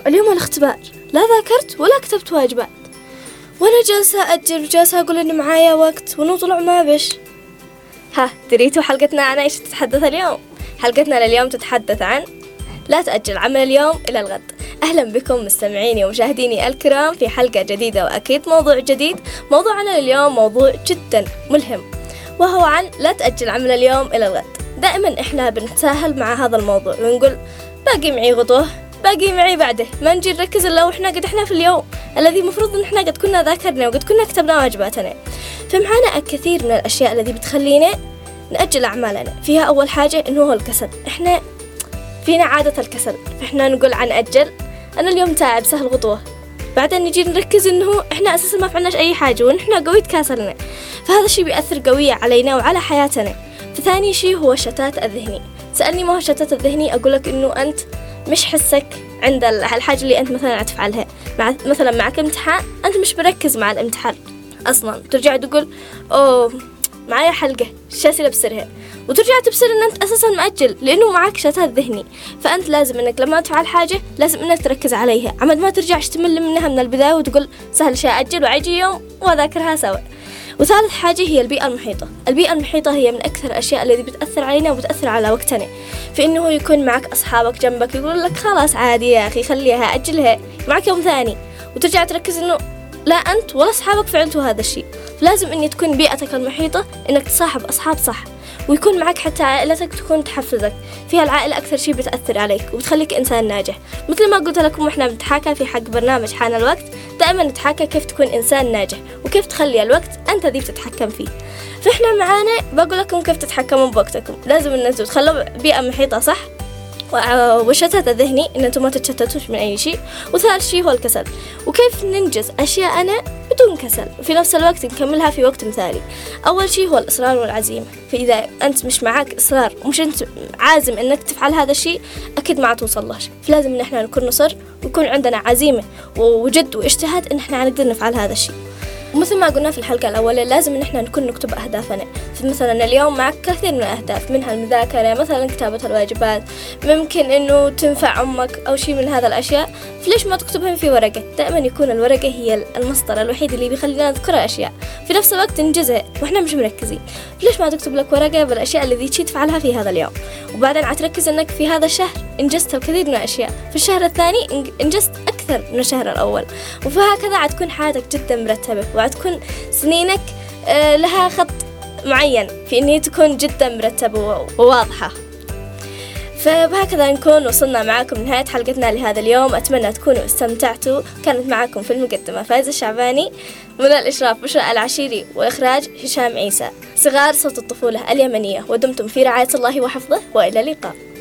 اليوم الاختبار، لا ذاكرت ولا كتبت واجبات، وأنا جالسة أجل وجالسة أقول إن معايا وقت ونطلع ما بش. ها، دريتوا حلقتنا عن إيش تتحدث اليوم؟ حلقتنا لليوم تتحدث عن لا تأجل عمل اليوم إلى الغد. أهلا بكم مستمعيني ومشاهديني الكرام في حلقة جديدة وأكيد موضوع جديد. موضوعنا لليوم موضوع جدا ملهم، وهو عن لا تأجل عمل اليوم إلى الغد. دائما إحنا بنتساهل مع هذا الموضوع ونقول باقي معي غدوة، باقي معي بعده، ما نجي نركز إلا وإحنا قد إحنا في اليوم الذي مفروض إن إحنا قد كنا ذاكرنا وقد كنا كتبنا واجباتنا. فمعانا الكثير من الأشياء التي بتخلينا نأجل أعمالنا. فيها أول حاجة إنه هو الكسل. إحنا فينا عادة الكسل، فإحنا نقول عن أجل أنا اليوم تعب سهل غدوة، بعدين نجي نركز إنه إحنا أساسا ما فعلناش أي حاجة وإحنا قوي تكاسلنا. فهذا الشيء بيأثر قوية علينا وعلى حياتنا. فثاني شيء هو الشتات الذهني. سألني ما هو الشتات الذهني؟ أقولك إنه أنت مش حسك عند الحاجة اللي أنت مثلا تفعلها. مثلا معك امتحان، أنت مش مركز مع الامتحان أصلا، ترجع تقول أوه معايا حلقة شاسلة بسرها، وترجع تبصر ان انت اساسا مأجل لانه معك شتات ذهني. فانت لازم انك لما تفعل حاجة لازم انك تركز عليها، عمد ما ترجعش تمل منها من البداية وتقول سهل شيء أجل وعيجي يوم واذاكرها سوا. وثالث حاجة هي البيئة المحيطة. البيئة المحيطة هي من أكثر الأشياء التي بتأثر علينا وبتأثر على وقتنا. فإنه يكون معك أصحابك جنبك يقول لك خلاص عادي يا أخي خليها أجلها، معك يوم ثاني، وترجع تركز إنه لا أنت ولا أصحابك فعلتوا هذا الشيء. فلازم إن تكون بيئتك المحيطة إنك تصاحب أصحاب صح، ويكون معك حتى عائلتك تكون تحفزك. فيها العائلة أكثر شيء بتأثر عليك وبتخليك إنسان ناجح. مثل ما قلت لكم وإحنا بنتحاكى في حق برنامج حان الوقت، دائما نتحاكى كيف تكون إنسان ناجح وكيف تخلي الوقت أنت ذي بتتحكم فيه. فإحنا معانا بقول لكم كيف تتحكمون بوقتكم. لازم إن أنتوا تخلوا بيئة محيطة صح، والشتات الذهني إن أنتم ما تتشتتوش من أي شيء. وثالث شيء هو الكسل، وكيف ننجز أشياءنا بدون كسل وفي نفس الوقت نكملها في وقت مثالي. أول شيء هو الإصرار والعزيمة. فإذا أنت مش معاك إصرار ومش أنت عازم إنك تفعل هذا الشيء أكيد ما توصلهاش. فلازم إن إحنا نكون نصر ويكون عندنا عزيمة وجد واجتهاد إن إحنا نقدر نفعل هذا الشيء. ومثل ما قلنا في الحلقة الأولى لازم إن إحنا نكون نكتب أهدافنا. فمثلا اليوم معك كثير من الأهداف، منها المذاكرة، مثلا كتابة الواجبات، ممكن إنه تنفع أمك أو شيء من هذا الأشياء. فليش ما تكتبهم في ورقة؟ دائما يكون الورقة هي المصدر الوحيد اللي بيخلينا نذكر أشياء في نفس الوقت ننجزها وإحنا مش مركزين. فليش ما تكتب لك ورقة بالأشياء اللي تشي تفعلها في هذا اليوم، وبعدين عتركز إنك في هذا الشهر انجزت الكثير من الأشياء، في الشهر الثاني انجزت أكثر من الشهر الأول. وفهكذا عتكون حياتك جدا مرتبة وعتكون سنينك لها خط معين في إنه تكون جدا مرتبة وواضحة. فبهكذا نكون وصلنا معاكم لنهاية حلقتنا لهذا اليوم. أتمنى تكونوا استمتعتوا. كانت معاكم في المقدمة فايزة الشعباني، من الإشراف بشرى العشيري، وإخراج هشام عيسى. صغار صوت الطفولة اليمنية، ودمتم في رعاية الله وحفظه، وإلى اللقاء.